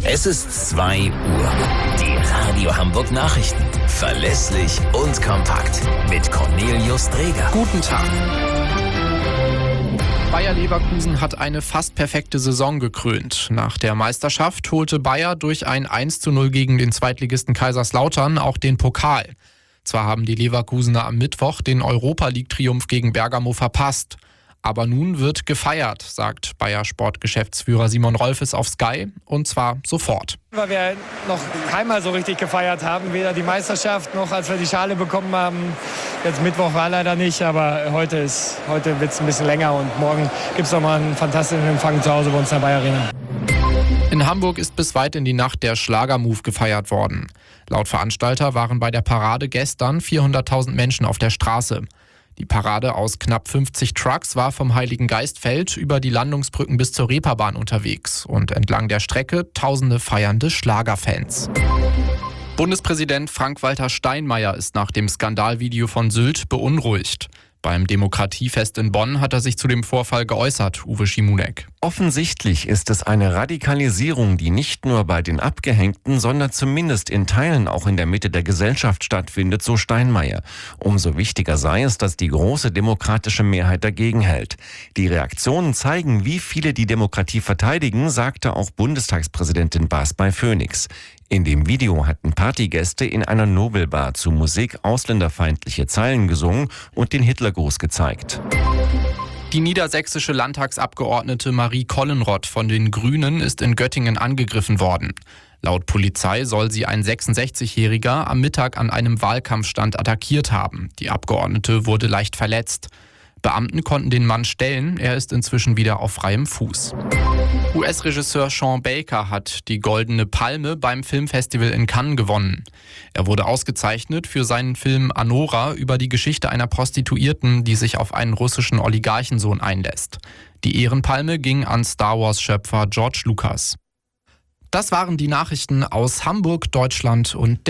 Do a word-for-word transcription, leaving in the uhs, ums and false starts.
Es ist zwei Uhr. Die Radio Hamburg Nachrichten. Verlässlich und kompakt. Mit Cornelius Dreger. Guten Tag. Bayer Leverkusen hat eine fast perfekte Saison gekrönt. Nach der Meisterschaft holte Bayer durch ein eins zu null gegen den Zweitligisten Kaiserslautern auch den Pokal. Zwar haben die Leverkusener am Mittwoch den Europa-League-Triumph gegen Bergamo verpasst. Aber nun wird gefeiert, sagt Bayer-Sportgeschäftsführer Simon Rolfes auf Sky, und zwar sofort. Weil wir noch keinmal so richtig gefeiert haben, weder die Meisterschaft noch als wir die Schale bekommen haben. Jetzt Mittwoch war leider nicht, aber heute, ist, heute wird es ein bisschen länger und morgen gibt es nochmal einen fantastischen Empfang zu Hause bei uns in der Bayer Arena. In Hamburg ist bis weit in die Nacht der Schlagermove gefeiert worden. Laut Veranstalter waren bei der Parade gestern vierhunderttausend Menschen auf der Straße. Die Parade aus knapp fünfzig Trucks war vom Heiligen Geistfeld über die Landungsbrücken bis zur Reeperbahn unterwegs und entlang der Strecke tausende feiernde Schlagerfans. Bundespräsident Frank-Walter Steinmeier ist nach dem Skandalvideo von Sylt beunruhigt. Beim Demokratiefest in Bonn hat er sich zu dem Vorfall geäußert, Uwe Schimonek. Offensichtlich ist es eine Radikalisierung, die nicht nur bei den Abgehängten, sondern zumindest in Teilen auch in der Mitte der Gesellschaft stattfindet, so Steinmeier. Umso wichtiger sei es, dass die große demokratische Mehrheit dagegen hält. Die Reaktionen zeigen, wie viele die Demokratie verteidigen, sagte auch Bundestagspräsidentin Baas bei Phoenix. In dem Video hatten Partygäste in einer Nobelbar zu Musik ausländerfeindliche Zeilen gesungen und den Hitlergruß gezeigt. Die niedersächsische Landtagsabgeordnete Marie Kollenrott von den Grünen ist in Göttingen angegriffen worden. Laut Polizei soll sie ein sechsundsechzigjähriger am Mittag an einem Wahlkampfstand attackiert haben. Die Abgeordnete wurde leicht verletzt. Beamten konnten den Mann stellen, er ist inzwischen wieder auf freiem Fuß. U S-Regisseur Sean Baker hat die Goldene Palme beim Filmfestival in Cannes gewonnen. Er wurde ausgezeichnet für seinen Film Anora über die Geschichte einer Prostituierten, die sich auf einen russischen Oligarchensohn einlässt. Die Ehrenpalme ging an Star Wars-Schöpfer George Lucas. Das waren die Nachrichten aus Hamburg, Deutschland und der